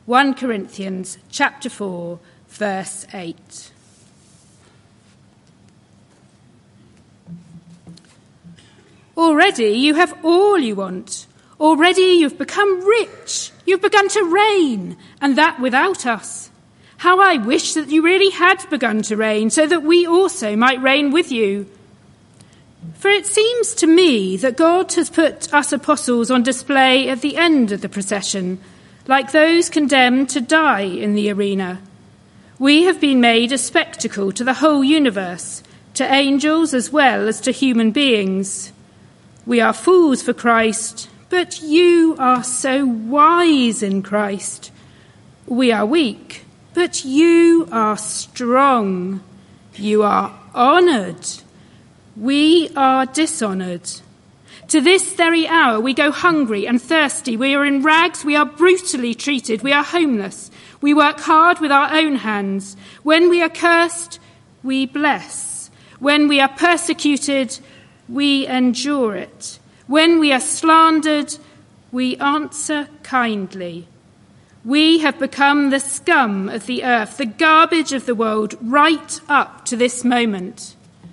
1 Corinthians chapter 4, verse 8. Already you have all you want. Already you've become rich. You've begun to reign, and that without us. How I wish that you really had begun to reign, so that we also might reign with you. For it seems to me that God has put us apostles on display at the end of the procession, like those condemned to die in the arena. We have been made a spectacle to the whole universe, to angels as well as to human beings. We are fools for Christ, but you are so wise in Christ. We are weak, but you are strong. You are honoured. We are dishonoured. To this very hour we go hungry and thirsty. We are in rags. We are brutally treated. We are homeless. We work hard with our own hands. When we are cursed, we bless. When we are persecuted, we endure it. When we are slandered, we answer kindly. We have become the scum of the earth, the garbage of the world, right up to this moment.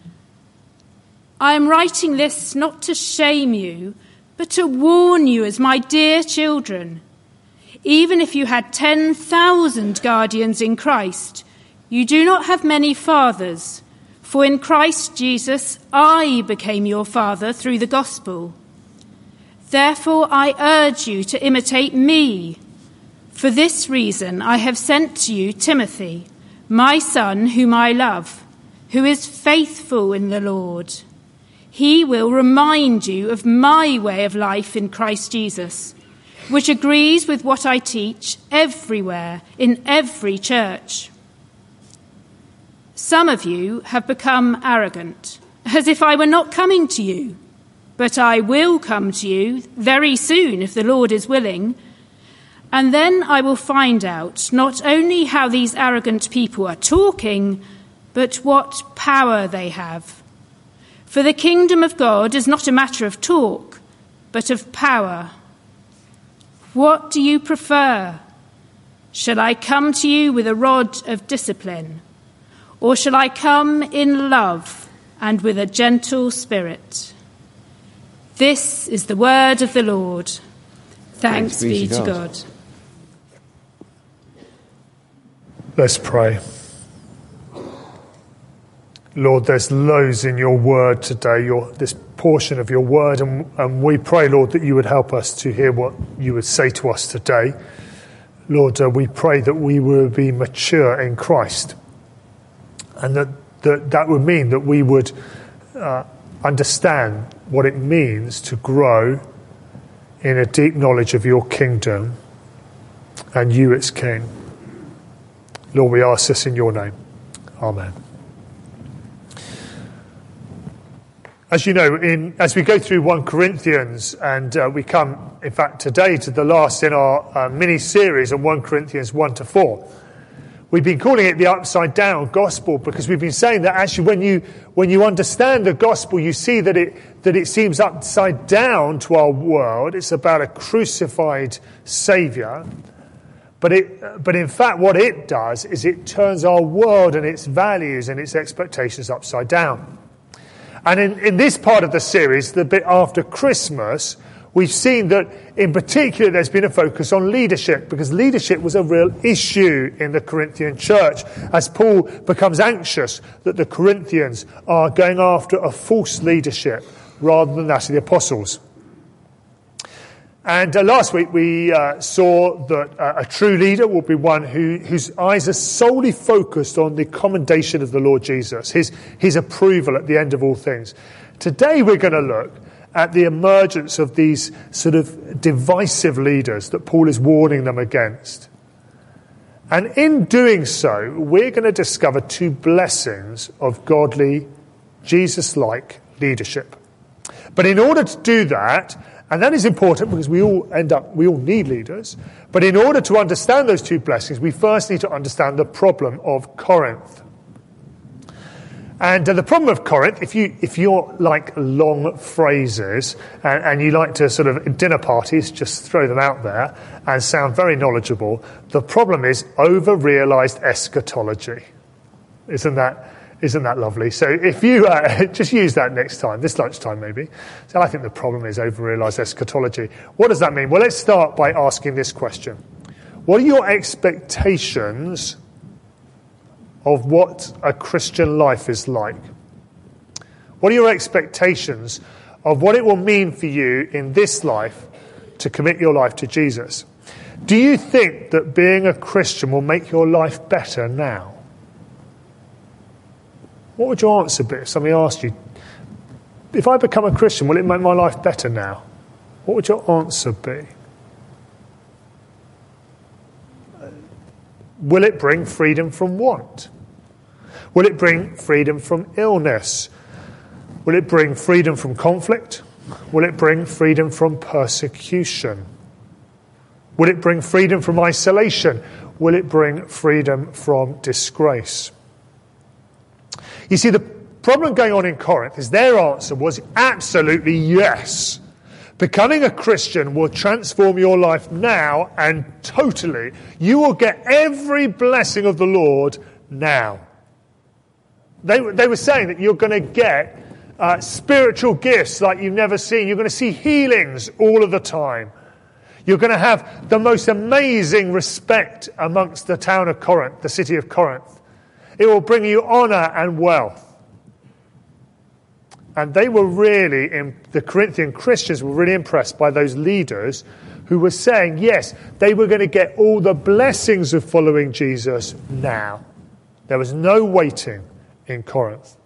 I am writing this not to shame you, but to warn you as my dear children. Even if you had 10,000 guardians in Christ, you do not have many fathers. For in Christ Jesus, I became your father through the gospel. Therefore, I urge you to imitate me. For this reason, I have sent to you Timothy, my son, whom I love, who is faithful in the Lord. He will remind you of my way of life in Christ Jesus, which agrees with what I teach everywhere, in every church. Some of you have become arrogant, as if I were not coming to you. But I will come to you very soon, if the Lord is willing. And then I will find out not only how these arrogant people are talking, but what power they have. For the kingdom of God is not a matter of talk, but of power. What do you prefer? Shall I come to you with a rod of discipline? Or shall I come in love and with a gentle spirit? This is the word of the Lord. Thanks be to God. Let's pray. Lord, there's loads in your word today, this portion of your word, and we pray, Lord, that you would help us to hear what you would say to us today. Lord, we pray that we will be mature in Christ, and that would mean that we would understand what it means to grow in a deep knowledge of your kingdom and you its King. Lord, we ask this in your name. Amen. As you know, as we go through 1 Corinthians, and we come, in fact, today to the last in our mini-series on 1 Corinthians 1-4, we've been calling it the upside-down gospel because we've been saying that actually when you understand the gospel, you see that it seems upside down to our world. It's about a crucified Saviour. But in fact, what it does is it turns our world and its values and its expectations upside down. And in this part of the series, the bit after Christmas, we've seen that in particular there's been a focus on leadership, because leadership was a real issue in the Corinthian church as Paul becomes anxious that the Corinthians are going after a false leadership rather than that of the apostles. And last week we saw that a true leader will be one whose eyes are solely focused on the commendation of the Lord Jesus, his approval at the end of all things. Today we're going to look at the emergence of these sort of divisive leaders that Paul is warning them against. And in doing so, we're going to discover two blessings of godly, Jesus-like leadership. But in order to do that, and that is important because we all need leaders. But in order to understand those two blessings, we first need to understand the problem of Corinth. And the problem of Corinth, if you're like long phrases and you like to sort of, at dinner parties, just throw them out there and sound very knowledgeable, the problem is over-realised eschatology. Isn't that lovely? So if you just use that next time, this lunchtime maybe. So I think the problem is over-realised eschatology. What does that mean? Well, let's start by asking this question. What are your expectations of what a Christian life is like? What are your expectations of what it will mean for you in this life to commit your life to Jesus? Do you think that being a Christian will make your life better now? What would your answer be if somebody asked you, if I become a Christian, will it make my life better now? What would your answer be? Will it bring freedom from want? Will it bring freedom from illness? Will it bring freedom from conflict? Will it bring freedom from persecution? Will it bring freedom from isolation? Will it bring freedom from disgrace? You see, the problem going on in Corinth is their answer was absolutely yes. Becoming a Christian will transform your life now and totally. You will get every blessing of the Lord now. They were saying that you're going to get spiritual gifts like you've never seen. You're going to see healings all of the time. You're going to have the most amazing respect amongst the town of Corinth, the city of Corinth. It will bring you honour and wealth. And they were really, the Corinthian Christians were really impressed by those leaders who were saying, yes, they were going to get all the blessings of following Jesus now. There was no waiting in Corinth.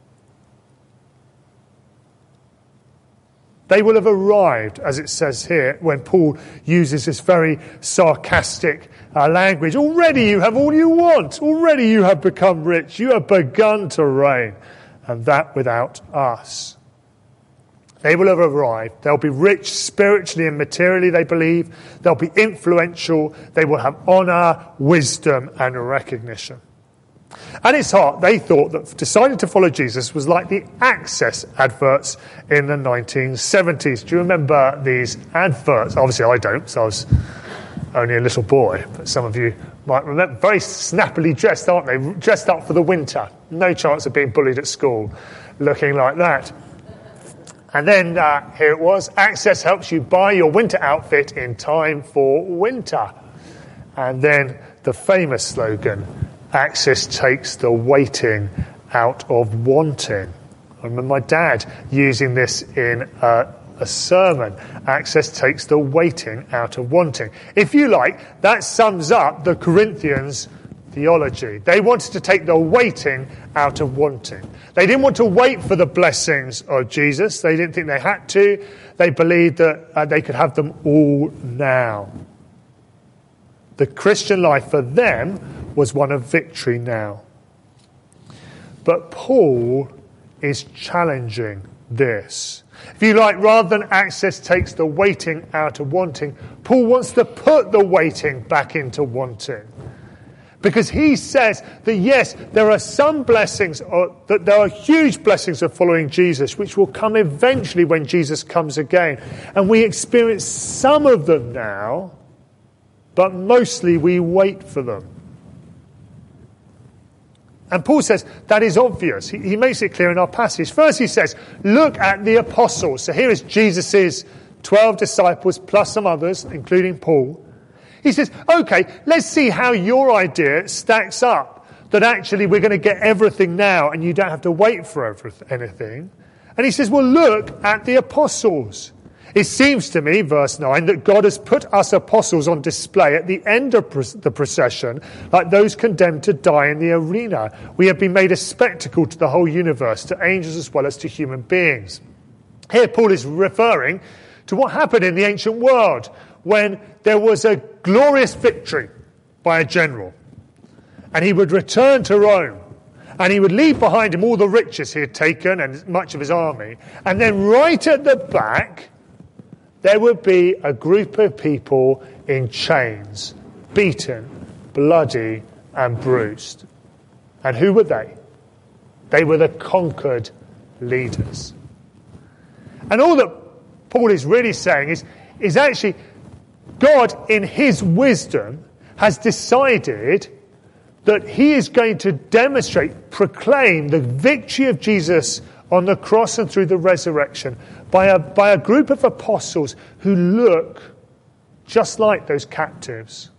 They will have arrived, as it says here, when Paul uses this very sarcastic language. Already you have all you want. Already you have become rich. You have begun to reign. And that without us. They will have arrived. They'll be rich spiritually and materially, they believe. They'll be influential. They will have honour, wisdom, and recognition. At its heart, they thought that deciding to follow Jesus was like the Access adverts in the 1970s. Do you remember these adverts? Obviously, I don't, so I was only a little boy. But some of you might remember. Very snappily dressed, aren't they? Dressed up for the winter. No chance of being bullied at school looking like that. And then here it was. Access helps you buy your winter outfit in time for winter. And then the famous slogan, Access takes the waiting out of wanting. I remember my dad using this in a sermon. Access takes the waiting out of wanting. If you like, that sums up the Corinthians' theology. They wanted to take the waiting out of wanting. They didn't want to wait for the blessings of Jesus. They didn't think they had to. They believed that they could have them all now. The Christian life for them was one of victory now. But Paul is challenging this. If you like, rather than access takes the waiting out of wanting, Paul wants to put the waiting back into wanting. Because he says that yes, there are some blessings, that there are huge blessings of following Jesus, which will come eventually when Jesus comes again. And we experience some of them now, but mostly we wait for them. And Paul says that is obvious. He makes it clear in our passage. First he says, look at the apostles. So here is Jesus' 12 disciples plus some others, including Paul. He says, okay, let's see how your idea stacks up. That actually we're going to get everything now and you don't have to wait for anything. And he says, well, look at the apostles. It seems to me, verse 9, that God has put us apostles on display at the end of the procession, like those condemned to die in the arena. We have been made a spectacle to the whole universe, to angels as well as to human beings. Here Paul is referring to what happened in the ancient world when there was a glorious victory by a general. And he would return to Rome. And he would leave behind him all the riches he had taken and much of his army. And then right at the back, there would be a group of people in chains, beaten, bloody, and bruised. And who were they? They were the conquered leaders. And all that Paul is really saying is actually God, in his wisdom, has decided that he is going to proclaim the victory of Jesus on the cross and through the resurrection by a group of apostles who look just like those captives.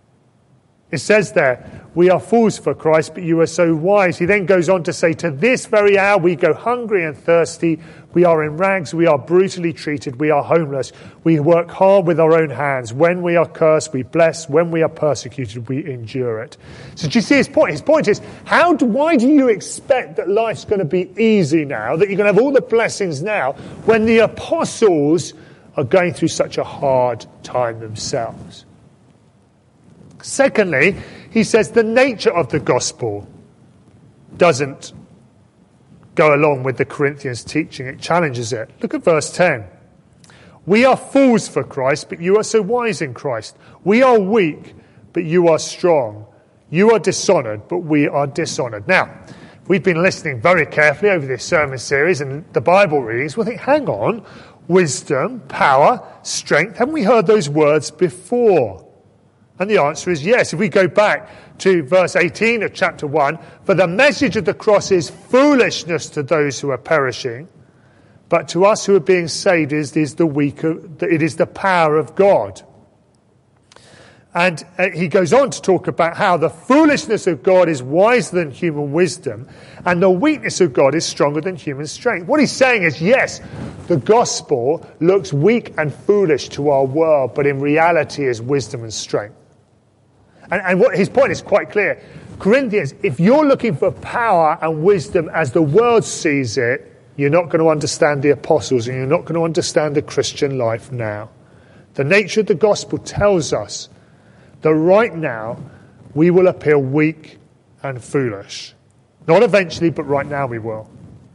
It says there, we are fools for Christ, but you are so wise. He then goes on to say, to this very hour we go hungry and thirsty. We are in rags. We are brutally treated. We are homeless. We work hard with our own hands. When we are cursed, we bless. When we are persecuted, we endure it. So do you see his point? His point is, why do you expect that life's going to be easy now, that you're going to have all the blessings now, when the apostles are going through such a hard time themselves? Secondly, he says the nature of the gospel doesn't go along with the Corinthians' teaching. It challenges it. Look at verse 10. We are fools for Christ, but you are so wise in Christ. We are weak, but you are strong. You are dishonoured, but we are dishonoured. Now, we've been listening very carefully over this sermon series and the Bible readings. We'll think, hang on, wisdom, power, strength. Haven't we heard those words before? And the answer is yes. If we go back to verse 18 of chapter 1, for the message of the cross is foolishness to those who are perishing, but to us who are being saved it is the power of God. And he goes on to talk about how the foolishness of God is wiser than human wisdom, and the weakness of God is stronger than human strength. What he's saying is, yes, the gospel looks weak and foolish to our world, but in reality is wisdom and strength. And what his point is quite clear. Corinthians, if you're looking for power and wisdom as the world sees it, you're not going to understand the apostles and you're not going to understand the Christian life now. The nature of the gospel tells us that right now we will appear weak and foolish. Not eventually, but right now we will.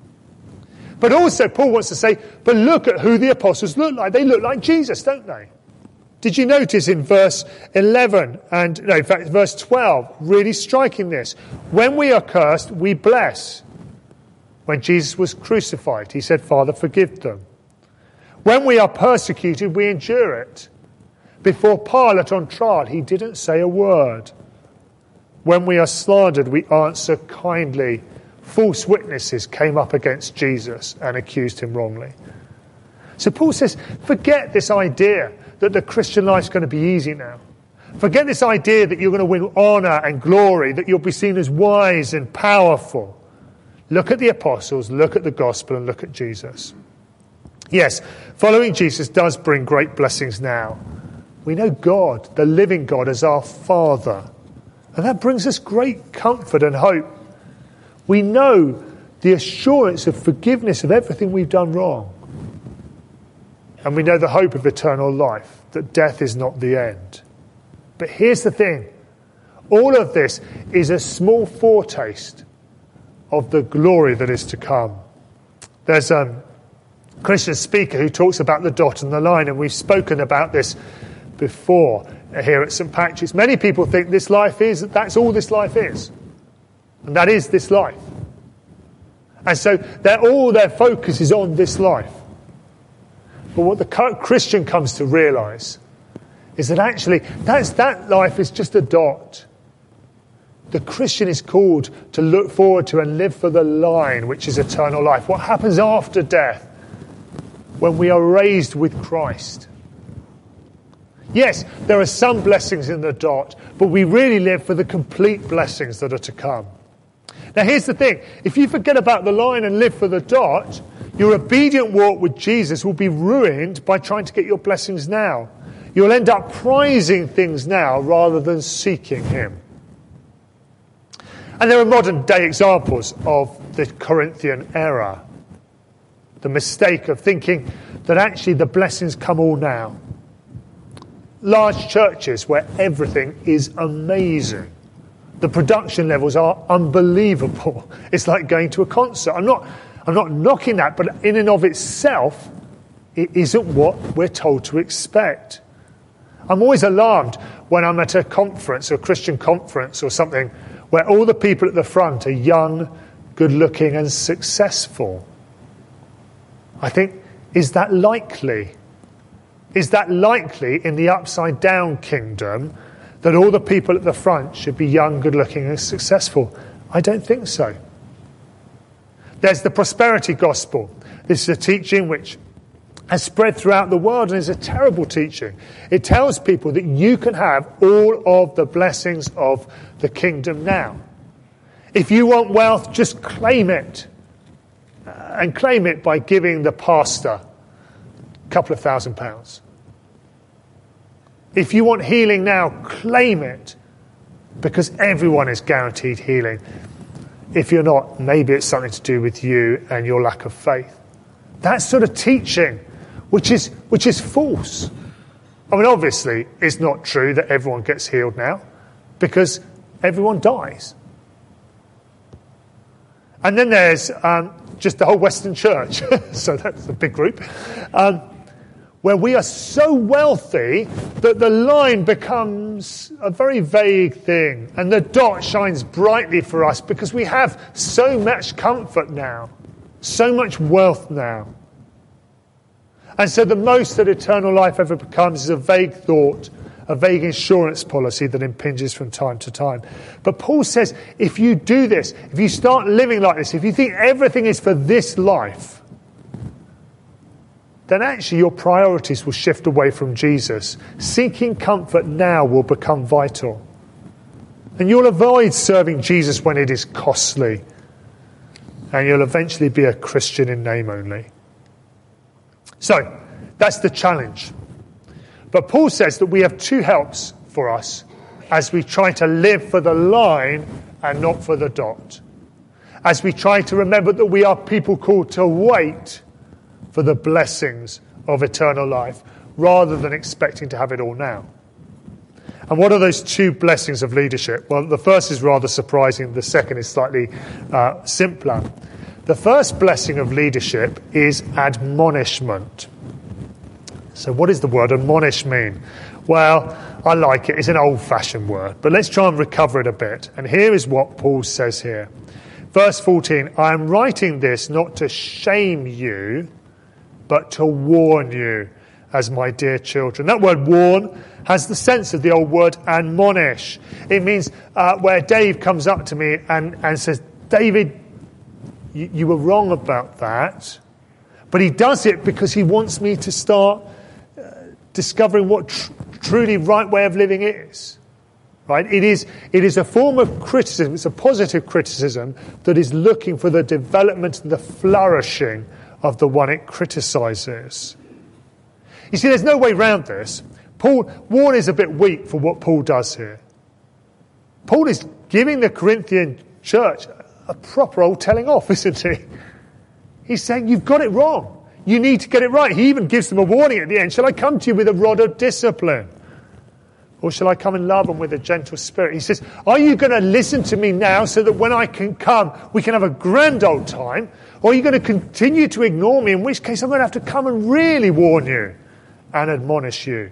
But also Paul wants to say, but look at who the apostles look like. They look like Jesus, don't they? Did you notice in verse 11, verse 12, really striking this? When we are cursed, we bless. When Jesus was crucified, he said, Father, forgive them. When we are persecuted, we endure it. Before Pilate on trial, he didn't say a word. When we are slandered, we answer kindly. False witnesses came up against Jesus and accused him wrongly. So Paul says, forget this idea that the Christian life's going to be easy now. Forget this idea that you're going to win honour and glory, that you'll be seen as wise and powerful. Look at the apostles, look at the gospel, and look at Jesus. Yes, following Jesus does bring great blessings now. We know God, the living God, as our Father. And that brings us great comfort and hope. We know the assurance of forgiveness of everything we've done wrong. And we know the hope of eternal life, that death is not the end. But here's the thing. All of this is a small foretaste of the glory that is to come. There's a Christian speaker who talks about the dot and the line, and we've spoken about this before here at St. Patrick's. Many people think that's all this life is. And that is this life. And so all their focus is on this life. But what the Christian comes to realise is that actually that life is just a dot. The Christian is called to look forward to and live for the line, which is eternal life. What happens after death when we are raised with Christ? Yes, there are some blessings in the dot, but we really live for the complete blessings that are to come. Now here's the thing. If you forget about the line and live for the dot, your obedient walk with Jesus will be ruined by trying to get your blessings now. You'll end up prizing things now rather than seeking him. And there are modern day examples of the Corinthian error. The mistake of thinking that actually the blessings come all now. Large churches where everything is amazing. The production levels are unbelievable. It's like going to a concert. I'm not knocking that, but in and of itself, it isn't what we're told to expect. I'm always alarmed when I'm at a conference, or a Christian conference or something, where all the people at the front are young, good-looking and successful. I think, is that likely? Is that likely in the upside-down kingdom that all the people at the front should be young, good-looking and successful? I don't think so. There's the prosperity gospel. This is a teaching which has spread throughout the world and is a terrible teaching. It tells people that you can have all of the blessings of the kingdom now. If you want wealth, just claim it. And claim it by giving the pastor a couple of £1,000. If you want healing now, claim it. Because everyone is guaranteed healing. If you're not, maybe it's something to do with you and your lack of faith. That sort of teaching, which is false. I mean, obviously, it's not true that everyone gets healed now, because everyone dies. And then there's just the whole Western Church, so that's a big group, where we are so wealthy that the line becomes a very vague thing, and the dot shines brightly for us because we have so much comfort now, so much wealth now. And so the most that eternal life ever becomes is a vague thought, a vague insurance policy that impinges from time to time. But Paul says, if you do this, if you start living like this, if you think everything is for this life, then actually your priorities will shift away from Jesus. Seeking comfort now will become vital. And you'll avoid serving Jesus when it is costly. And you'll eventually be a Christian in name only. So, that's the challenge. But Paul says that we have two helps for us as we try to live for the line and not for the dot. As we try to remember that we are people called to wait for the blessings of eternal life rather than expecting to have it all now. And what are those two blessings of leadership? Well, the first is rather surprising. The second is slightly simpler. The first blessing of leadership is admonishment. So what does the word admonish mean? Well, I like it. It's an old-fashioned word. But let's try and recover it a bit. And here is what Paul says here. Verse 14, I am writing this not to shame you, but to warn you as my dear children. That word warn has the sense of the old word admonish. It means where Dave comes up to me and says, David, you were wrong about that. But he does it because he wants me to start discovering what truly right way of living is. Right? It is a form of criticism. It's a positive criticism that is looking for the development and the flourishing of the one it criticises. You see, there's no way round this. Warn is a bit weak for what Paul does here. Paul is giving the Corinthian church a proper old telling off, isn't he? He's saying, you've got it wrong. You need to get it right. He even gives them a warning at the end. Shall I come to you with a rod of discipline? Or shall I come in love and with a gentle spirit? He says, are you going to listen to me now so that when I can come, we can have a grand old time? Or are you going to continue to ignore me, in which case I'm going to have to come and really warn you and admonish you?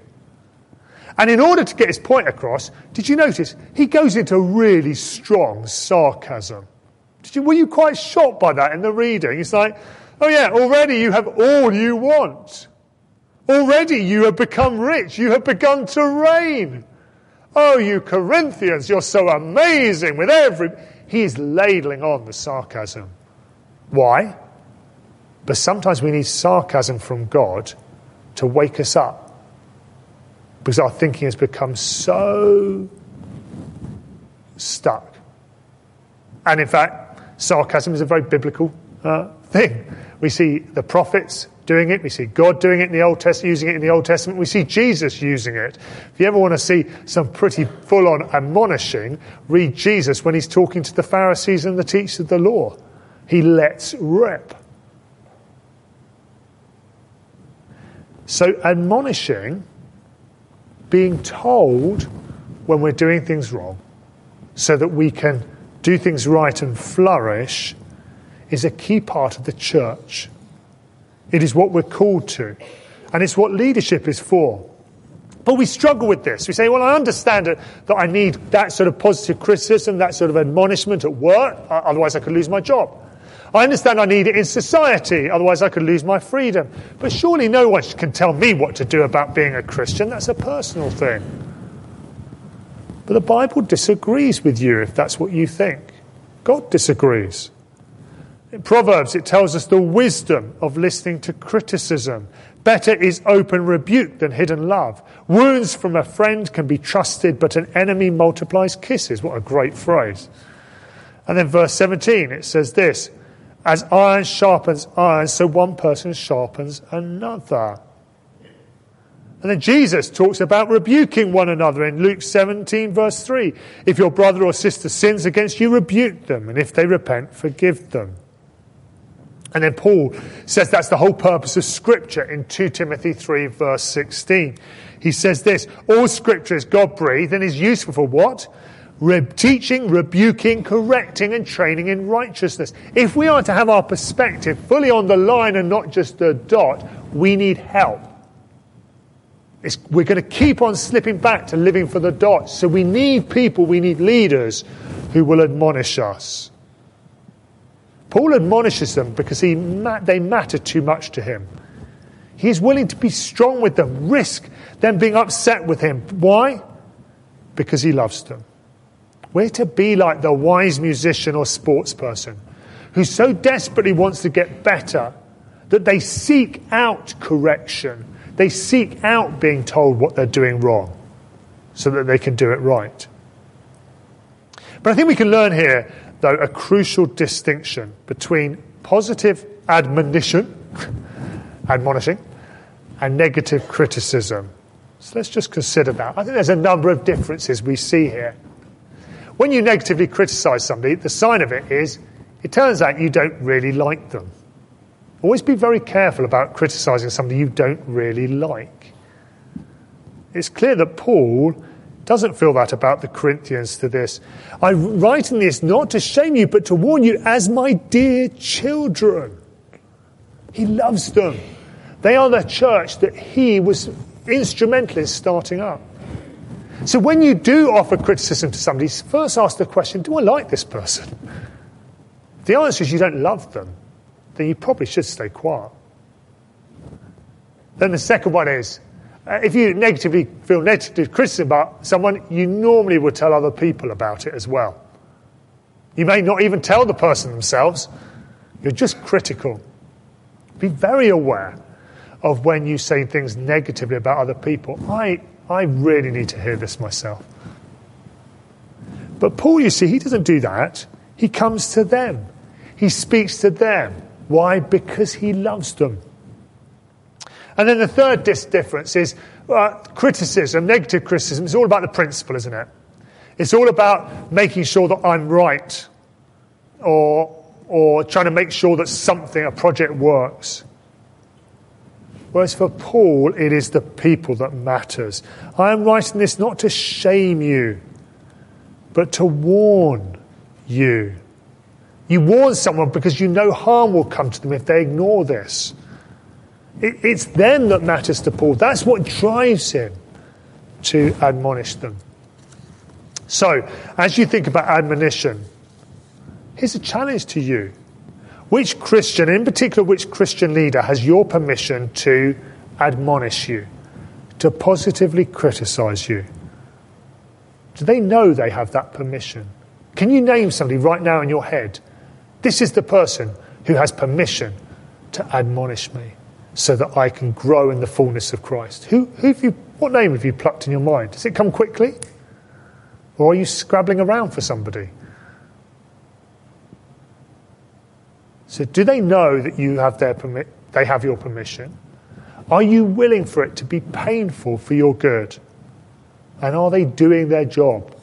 And in order to get his point across, did you notice he goes into really strong sarcasm? Were you quite shocked by that in the reading? It's like, oh yeah, already you have all you want. Already you have become rich. You have begun to reign. Oh, you Corinthians, you're so amazing with He is ladling on the sarcasm. Why? But sometimes we need sarcasm from God to wake us up. Because our thinking has become so stuck. And in fact, sarcasm is a very biblical thing. We see the prophets doing it. We see God doing it in the Old Testament, using it in the Old Testament. We see Jesus using it. If you ever want to see some pretty full-on admonishing, read Jesus when he's talking to the Pharisees and the teachers of the law. He lets rip. So admonishing, being told when we're doing things wrong, so that we can do things right and flourish, is a key part of the church. It is what we're called to. And it's what leadership is for. But we struggle with this. We say, well, I understand that I need that sort of positive criticism, that sort of admonishment at work, otherwise I could lose my job. I understand I need it in society, otherwise I could lose my freedom. But surely no one can tell me what to do about being a Christian. That's a personal thing. But the Bible disagrees with you if that's what you think. God disagrees. In Proverbs, it tells us the wisdom of listening to criticism. Better is open rebuke than hidden love. Wounds from a friend can be trusted, but an enemy multiplies kisses. What a great phrase. And then verse 17, it says this, as iron sharpens iron, so one person sharpens another. And then Jesus talks about rebuking one another in Luke 17, verse 3. If your brother or sister sins against you, rebuke them, and if they repent, forgive them. And then Paul says that's the whole purpose of Scripture in 2 Timothy 3, verse 16. He says this, all Scripture is God-breathed and is useful for what? Teaching, rebuking, correcting and training in righteousness. If we are to have our perspective fully on the line and not just the dot, we need help. We're going to keep on slipping back to living for the dot. So we need people, we need leaders who will admonish us. Paul admonishes them because they matter too much to him. He's willing to be strong with them, risk them being upset with him. Why? Because he loves them. We're to be like the wise musician or sports person who so desperately wants to get better that they seek out correction. They seek out being told what they're doing wrong so that they can do it right. But I think we can learn here, though, a crucial distinction between positive admonishing, and negative criticism. So let's just consider that. I think there's a number of differences we see here. When you negatively criticize somebody, the sign of it is, it turns out you don't really like them. Always be very careful about criticizing somebody you don't really like. It's clear that Paul doesn't feel that about the Corinthians to this. I'm writing this not to shame you, but to warn you as my dear children. He loves them. They are the church that he was instrumental in starting up. So when you do offer criticism to somebody, first ask the question, do I like this person? If the answer is you don't love them, then you probably should stay quiet. Then the second one is, if you feel negative criticism about someone, you normally would tell other people about it as well. You may not even tell the person themselves. You're just critical. Be very aware of when you say things negatively about other people. I really need to hear this myself. But Paul, you see, he doesn't do that. He comes to them. He speaks to them. Why? Because he loves them. And then the third difference is criticism, negative criticism. It's all about the principle, isn't it? It's all about making sure that I'm right or trying to make sure that a project works. Whereas for Paul, it is the people that matters. I am writing this not to shame you, but to warn you. You warn someone because you know harm will come to them if they ignore this. It's them that matters to Paul. That's what drives him to admonish them. So, as you think about admonition, here's a challenge to you. Which Christian, in particular which Christian leader, has your permission to admonish you, to positively criticize you? Do they know they have that permission? Can you name somebody right now in your head? This is the person who has permission to admonish me so that I can grow in the fullness of Christ. What name have you plucked in your mind? Does it come quickly? Or are you scrabbling around for somebody? So do they know that you have they have your permission? Are you willing for it to be painful for your good? And are they doing their job?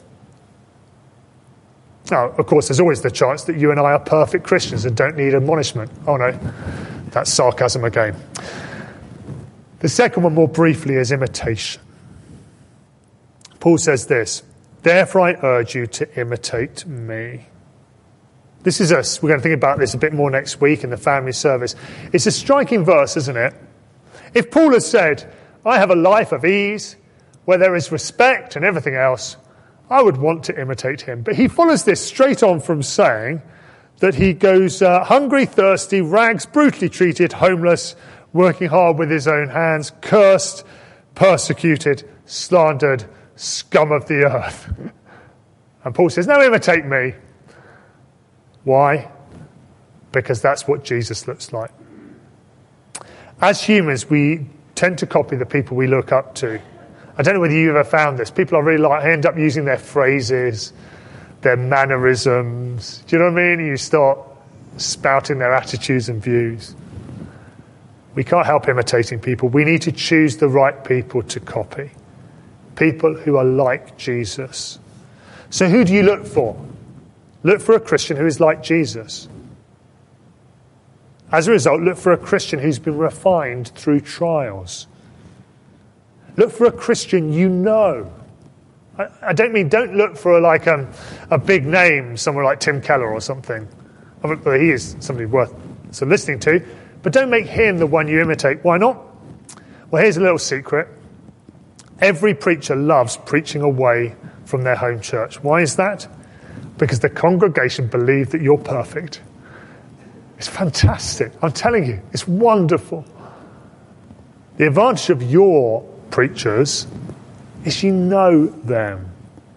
Now, of course, there's always the chance that you and I are perfect Christians and don't need admonishment. Oh no, that's sarcasm again. The second one, more briefly, is imitation. Paul says this, therefore I urge you to imitate me. This is us. We're going to think about this a bit more next week in the family service. It's a striking verse, isn't it? If Paul has said, I have a life of ease, where there is respect and everything else, I would want to imitate him. But he follows this straight on from saying that he goes hungry, thirsty, rags, brutally treated, homeless, working hard with his own hands, cursed, persecuted, slandered, scum of the earth. And Paul says, now imitate me. Why? Because that's what Jesus looks like. As humans, we tend to copy the people we look up to. I don't know whether you ever found this. People I really like, I end up using their phrases, their mannerisms. Do you know what I mean? You start spouting their attitudes and views. We can't help imitating people. We need to choose the right people to copy. People who are like Jesus. So who do you look for? Look for a Christian who is like Jesus. As a result, look for a Christian who's been refined through trials. Look for a Christian you know. I don't mean don't look for a big name, someone like Tim Keller or something. He is somebody worth listening to. But don't make him the one you imitate. Why not? Well, here's a little secret. Every preacher loves preaching away from their home church. Why is that? Because the congregation believe that you're perfect. It's fantastic. I'm telling you, it's wonderful. The advantage of your preachers is you know them.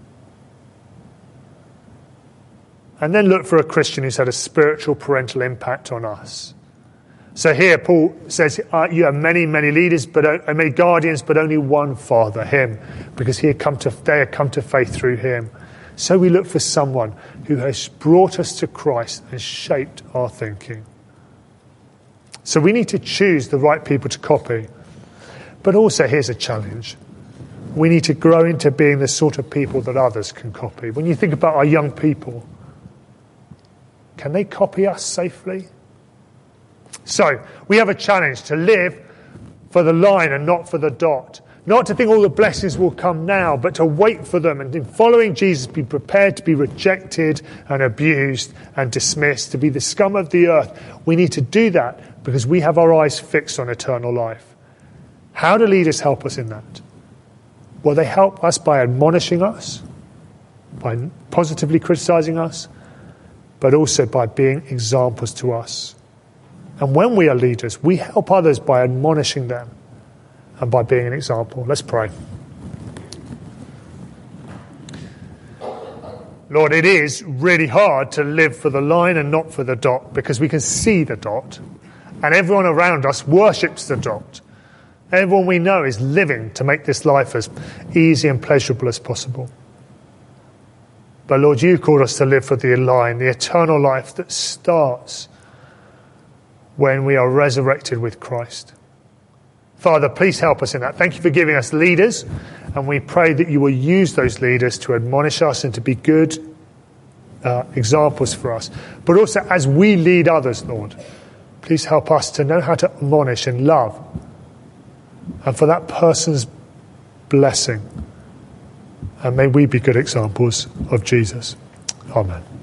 And then look for a Christian who's had a spiritual parental impact on us. So here Paul says, you have many, many leaders, many guardians, but only one Father, him, because they had come to faith through him. So we look for someone who has brought us to Christ and shaped our thinking. So we need to choose the right people to copy. But also here's a challenge. We need to grow into being the sort of people that others can copy. When you think about our young people, can they copy us safely? So we have a challenge to live for the line and not for the dot. Not to think all the blessings will come now, but to wait for them. And in following Jesus, be prepared to be rejected and abused and dismissed, to be the scum of the earth. We need to do that because we have our eyes fixed on eternal life. How do leaders help us in that? Well, they help us by admonishing us, by positively criticizing us, but also by being examples to us. And when we are leaders, we help others by admonishing them and by being an example. Let's pray. Lord, it is really hard to live for the line and not for the dot, because we can see the dot and everyone around us worships the dot. Everyone we know is living to make this life as easy and pleasurable as possible. But Lord, you called us to live for the line, the eternal life that starts when we are resurrected with Christ. Father, please help us in that. Thank you for giving us leaders, and we pray that you will use those leaders to admonish us and to be good examples for us. But also as we lead others, Lord, please help us to know how to admonish and love, and for that person's blessing. And may we be good examples of Jesus. Amen.